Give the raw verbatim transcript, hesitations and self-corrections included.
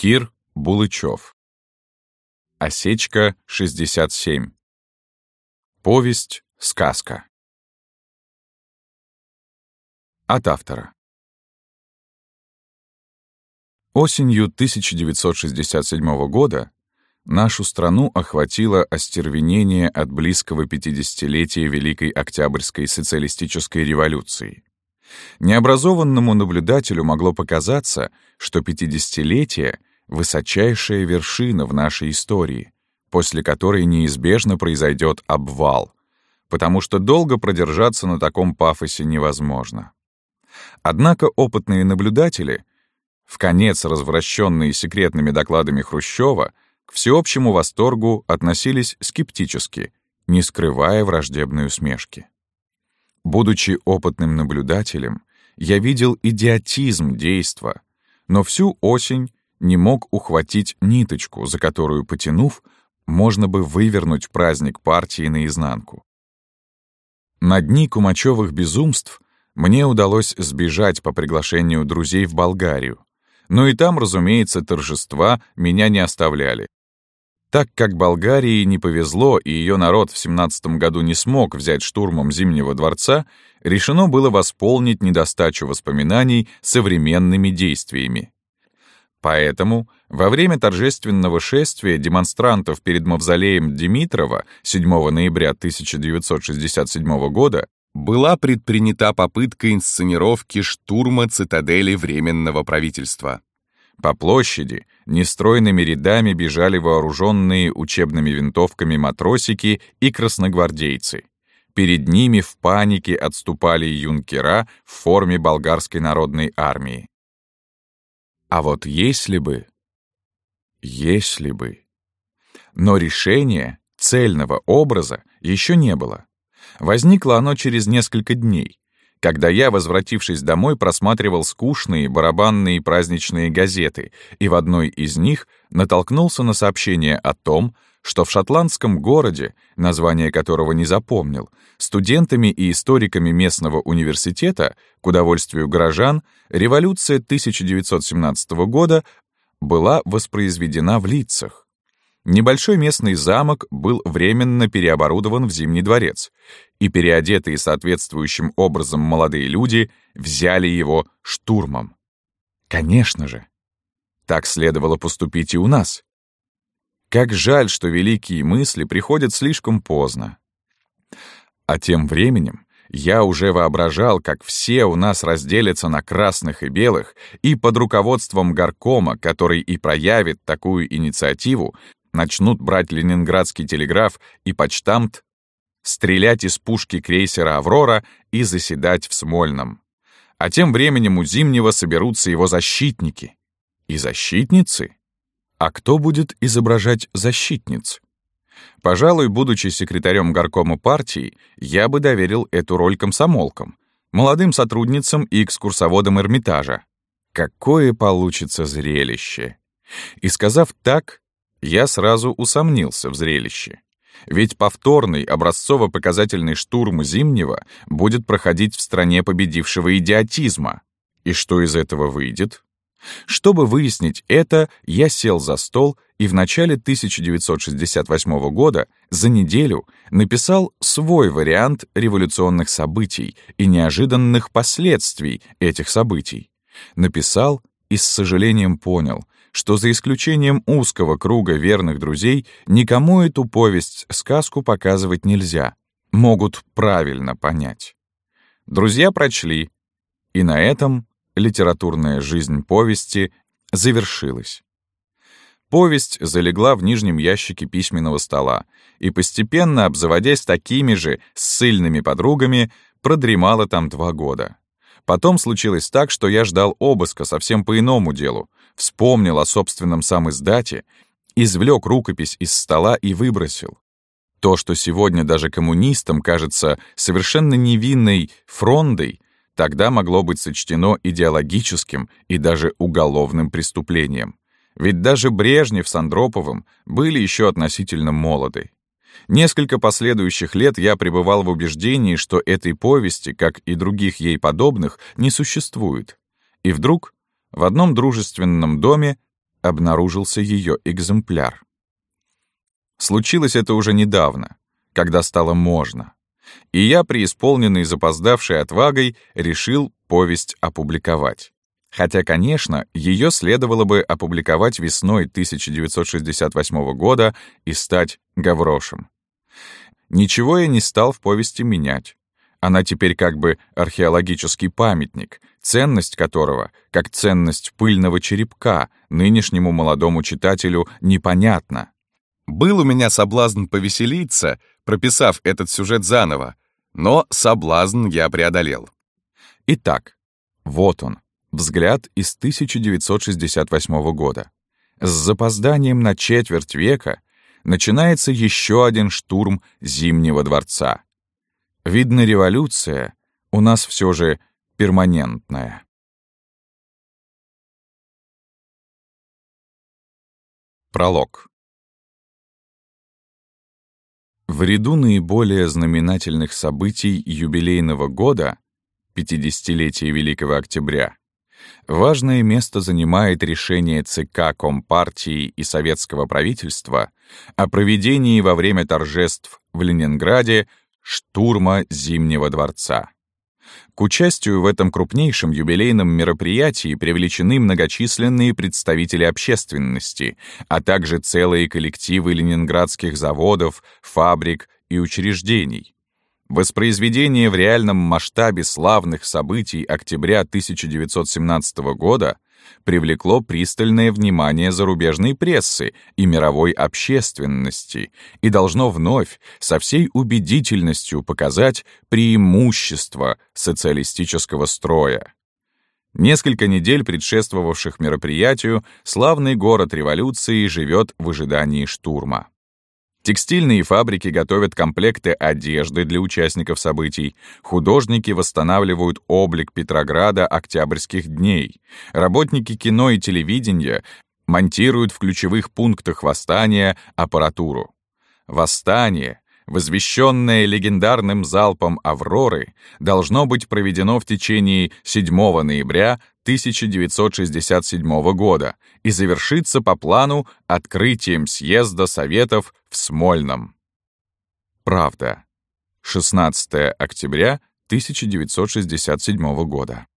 Кир Булычев. Осечка шестьдесят семь. Повесть, сказка. От автора. Осенью тысяча девятьсот шестьдесят седьмого года нашу страну охватило остервенение от близкого пятидесятилетия Великой Октябрьской социалистической революции. Необразованному наблюдателю могло показаться, что пятидесятилетие — высочайшая вершина в нашей истории, после которой неизбежно произойдет обвал, потому что долго продержаться на таком пафосе невозможно. Однако опытные наблюдатели, вконец развращенные секретными докладами Хрущева, к всеобщему восторгу относились скептически, не скрывая враждебной усмешки. Будучи опытным наблюдателем, я видел идиотизм действа, но всю осень не мог ухватить ниточку, за которую, потянув, можно бы вывернуть праздник партии наизнанку. На дни кумачевых безумств мне удалось сбежать по приглашению друзей в Болгарию, но и там, разумеется, торжества меня не оставляли. Так как Болгарии не повезло и ее народ в семнадцатом году не смог взять штурмом Зимнего дворца, решено было восполнить недостачу воспоминаний современными действиями. Поэтому во время торжественного шествия демонстрантов перед мавзолеем Димитрова седьмого ноября тысяча девятьсот шестьдесят седьмого года была предпринята попытка инсценировки штурма цитадели Временного правительства. По площади нестройными рядами бежали вооруженные учебными винтовками матросики и красногвардейцы. Перед ними в панике отступали юнкера в форме болгарской народной армии. А вот если бы... Если бы... Но решения, цельного образа еще не было. Возникло оно через несколько дней, когда я, возвратившись домой, просматривал скучные барабанные праздничные газеты и в одной из них натолкнулся на сообщение о том, что в шотландском городе, название которого не запомнил, студентами и историками местного университета, к удовольствию горожан, революция тысяча девятьсот семнадцатого года была воспроизведена в Лидцах. Небольшой местный замок был временно переоборудован в Зимний дворец, и переодетые соответствующим образом молодые люди взяли его штурмом. Конечно же, так следовало поступить и у нас. Как жаль, что великие мысли приходят слишком поздно. А тем временем я уже воображал, как все у нас разделятся на красных и белых, и под руководством горкома, который и проявит такую инициативу, начнут брать ленинградский телеграф и почтамт, стрелять из пушки крейсера «Аврора» и заседать в Смольном. А тем временем у Зимнего соберутся его защитники. И защитницы? А кто будет изображать защитниц? Пожалуй, будучи секретарем горкома партии, я бы доверил эту роль комсомолкам, молодым сотрудницам и экскурсоводам Эрмитажа. Какое получится зрелище! И сказав так, я сразу усомнился в зрелище. Ведь повторный образцово-показательный штурм Зимнего будет проходить в стране победившего идиотизма. И что из этого выйдет? Чтобы выяснить это, я сел за стол и в начале тысяча девятьсот шестьдесят восьмого года за неделю написал свой вариант революционных событий и неожиданных последствий этих событий. Написал и с сожалением понял, что за исключением узкого круга верных друзей никому эту повесть-сказку показывать нельзя, могут правильно понять. Друзья прочли, и на этом литературная жизнь повести завершилась. Повесть залегла в нижнем ящике письменного стола и, постепенно обзаводясь такими же ссыльными подругами, продремала там два года. Потом случилось так, что я ждал обыска совсем по иному делу, вспомнил о собственном самиздате, извлек рукопись из стола и выбросил. То, что сегодня даже коммунистам кажется совершенно невинной фрондой, тогда могло быть сочтено идеологическим и даже уголовным преступлением. Ведь даже Брежнев с Андроповым были еще относительно молоды. Несколько последующих лет я пребывал в убеждении, что этой повести, как и других ей подобных, не существует. И вдруг в одном дружественном доме обнаружился ее экземпляр. Случилось это уже недавно, когда стало можно, и я, преисполненный запоздавшей отвагой, решил повесть опубликовать. Хотя, конечно, ее следовало бы опубликовать весной тысяча девятьсот шестьдесят восьмого года и стать Гаврошем. Ничего я не стал в повести менять. Она теперь как бы археологический памятник, ценность которого, как ценность пыльного черепка, нынешнему молодому читателю непонятна. Был у меня соблазн повеселиться, прописав этот сюжет заново, но соблазн я преодолел. Итак, вот он, взгляд из тысяча девятьсот шестьдесят восьмого года. С запозданием на четверть века начинается еще один штурм Зимнего дворца. Видно, революция у нас все же перманентная. Пролог. В ряду наиболее знаменательных событий юбилейного года, пятидесятилетия Великого Октября, важное место занимает решение ЦК Компартии и советского правительства о проведении во время торжеств в Ленинграде штурма Зимнего дворца. К участию в этом крупнейшем юбилейном мероприятии привлечены многочисленные представители общественности, а также целые коллективы ленинградских заводов, фабрик и учреждений. Воспроизведение в реальном масштабе славных событий октября тысяча девятьсот семнадцатого года привлекло пристальное внимание зарубежной прессы и мировой общественности и должно вновь со всей убедительностью показать преимущество социалистического строя. Несколько недель предшествовавших мероприятию славный город революции живет в ожидании штурма. Текстильные фабрики готовят комплекты одежды для участников событий, художники восстанавливают облик Петрограда октябрьских дней, работники кино и телевидения монтируют в ключевых пунктах восстания аппаратуру. Восстание, возвещенное легендарным залпом «Авроры», должно быть проведено в течение седьмого ноября тысяча девятьсот шестьдесят седьмого года и завершится по плану открытием съезда Советов в Смольном. Правда. шестнадцатого октября тысяча девятьсот шестьдесят седьмого года.